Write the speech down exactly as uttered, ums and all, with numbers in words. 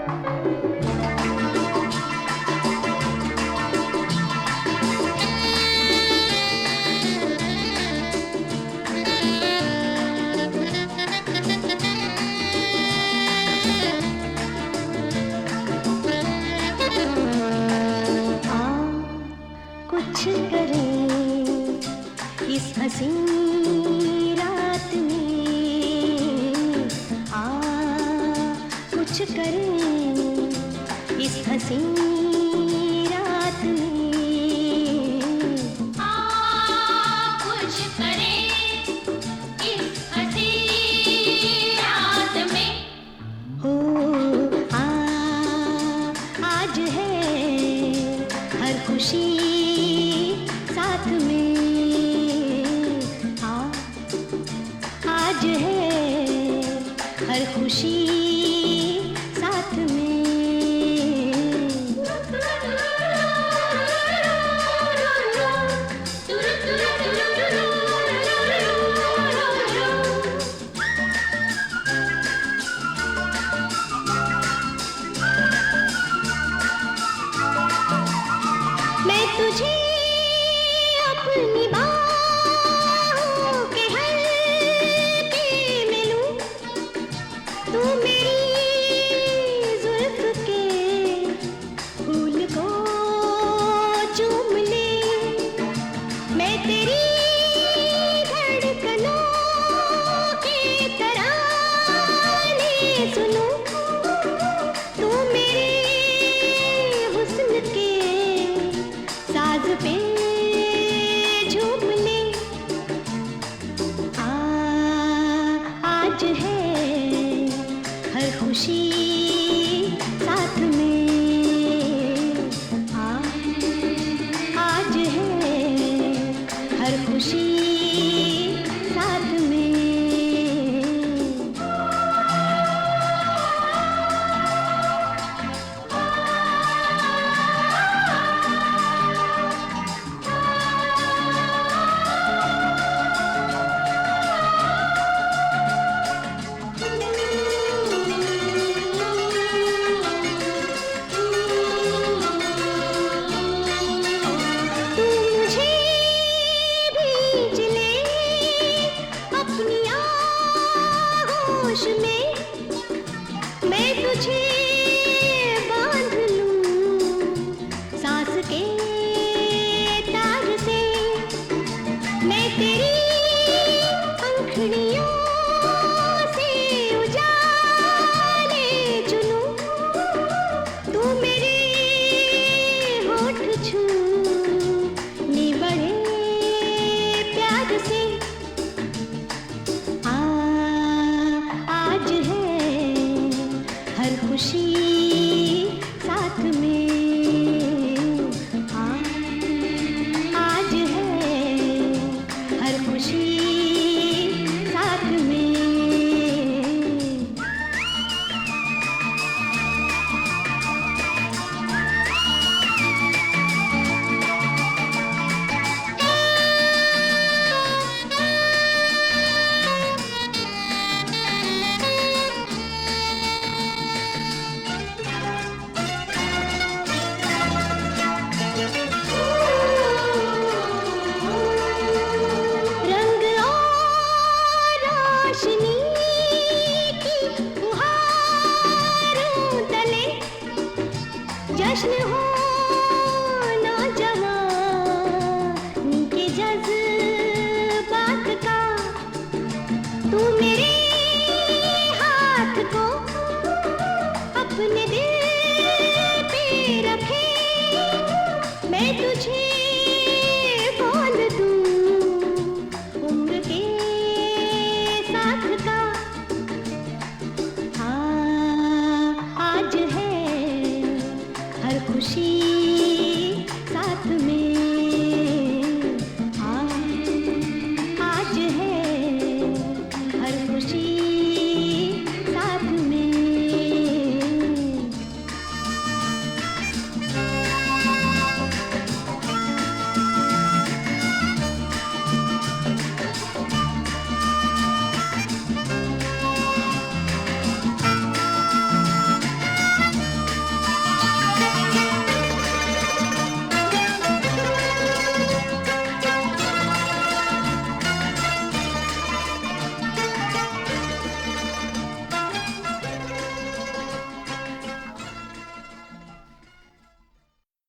कुछ करें इस हसी रात में, आ कुछ करें इस हसी रात में, आ कुछ करें इस हसी रात में। हो आ आज है हर खुशी साथ में, आ आज है हर खुशी साथ में। मैं तुझे अपनी बाहों के हल्के में लूं, तू मेरी जुल्फ के फूल को चूम ले। मैं तेरी धड़कनों के तराने सुनूं, तू मेरे हुस्न के साज पे झूम ले। आ आज है हर खुशी साथ में, आ आज है हर खुशी साथ में। में मैं तुझे बांध लूं सांस के तार से, मैं तेरी पंखुड़ियों से उजाले चुनूं, तू मेरे होठ छूने बड़े प्यार से। आ आज है हर खुशी साथ में, आ आज है हर खुशी साथ में। जश्न हो नौजवान के जज्बात का, तू मेरे हाथ को अपने दिल पे रखे, मैं तुझे